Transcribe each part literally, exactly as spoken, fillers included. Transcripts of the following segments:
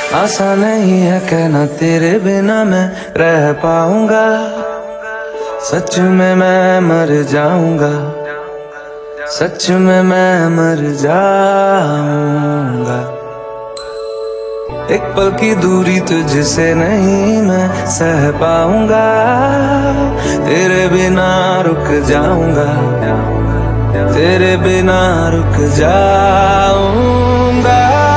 आसान नहीं है कहना तेरे बिना मैं रह पाऊंगा। सच में मैं मर जाऊंगा, सच में मैं मर जाऊंगा। एक पल की दूरी तुझसे नहीं मैं सह पाऊंगा। तेरे बिना रुक जाऊंगा, तेरे बिना रुक जाऊंगा।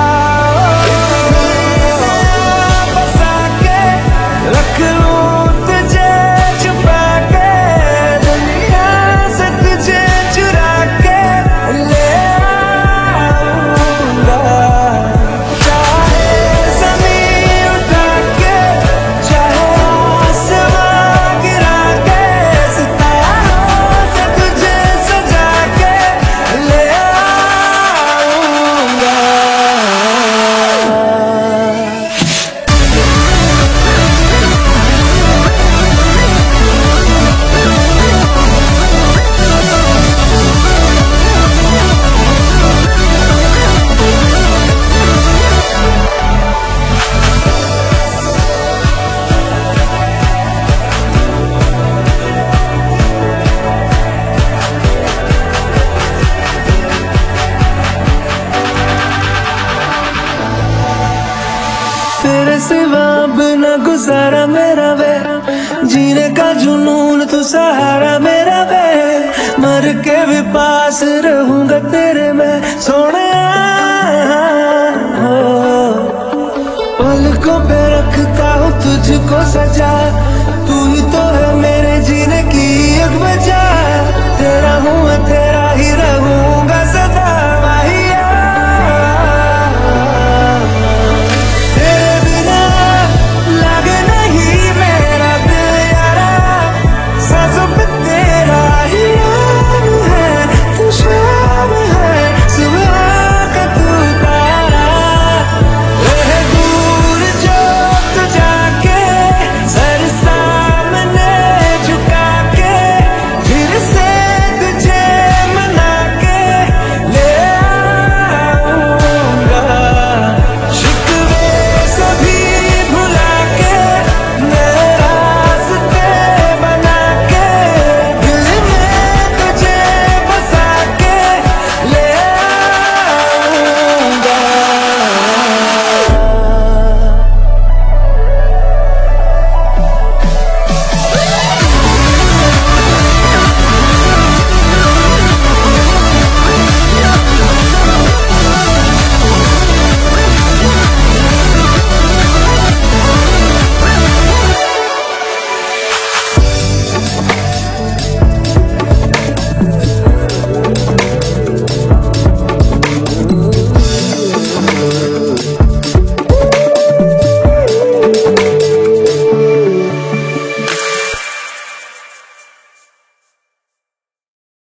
रख लूं तुझे छुपा के, दुनिया से तुझे चुरा के ले आऊंगा। चाहे ज़मीन उठा के, चाहे आसमां गिरा के, सितारों से तुझे सजा के ले आऊंगा। तेरे सिवा बिना गुजारा मेरा वे, जीने का जुनून तू सहारा मेरा वे। मर के भी पास रहूंगा तेरे मैं सोने हो। पलकों पे रखता हूँ तुझको सजा, तू ही तो है मेरे जीने की एक वजह।